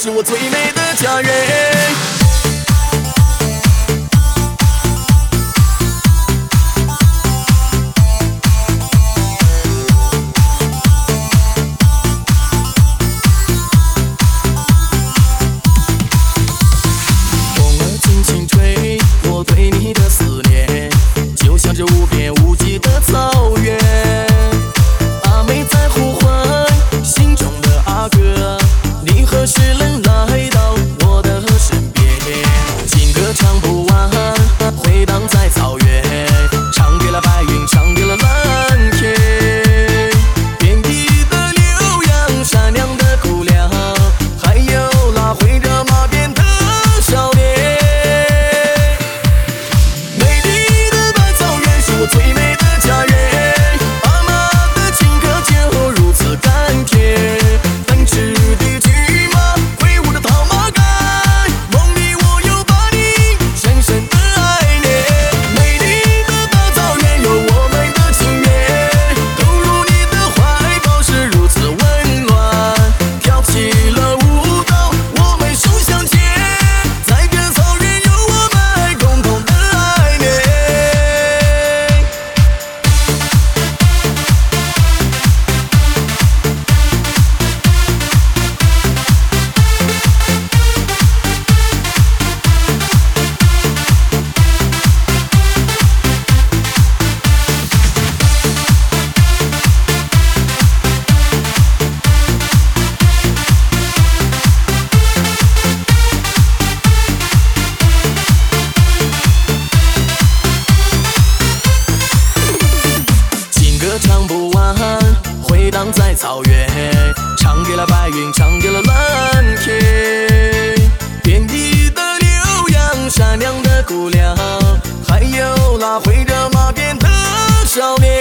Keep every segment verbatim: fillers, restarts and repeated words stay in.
是我最美的家园。风儿轻轻吹，我对你的思念，就像这无边无际的草原。阿妹在呼唤心中的阿哥，你何时能来到我的身边？情歌唱不完，回荡在草原，唱给了白云，唱给了蓝天。遍地的牛羊，善良的姑娘，还有那会惹马鞭的少年。美丽的大草原是我最美的家园，阿妈的情歌就如此甘甜。奔驰的骏马，挥舞着套马杆，梦里我又把你深深的爱恋。美丽的大草原有我们的情缘，投入你的怀抱是如此温暖。跳起了舞蹈，我们手相牵，在这草原有我们共同的爱恋。情歌唱不完，回荡在草原，唱给了白云，唱给了蓝天。遍地的牛羊，善良的姑娘，还有那会惹马鞭的少年。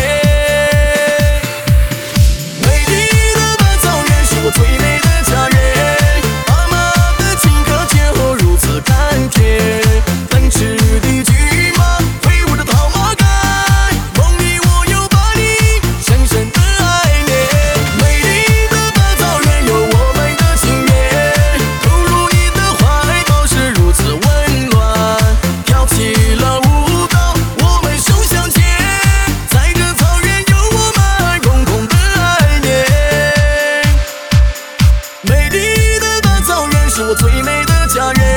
美丽的大草原是我最美的家园，阿妈的情歌就如此甘甜。奔驰的骏马，挥舞着套马杆，梦里我又把你深深的爱恋。美丽的大草原有我们的情缘，投入你的怀抱是如此温暖。跳起了舞蹈，我们手相牵，在这草原有我们共同的爱恋。美丽的大草原是我最美的家园。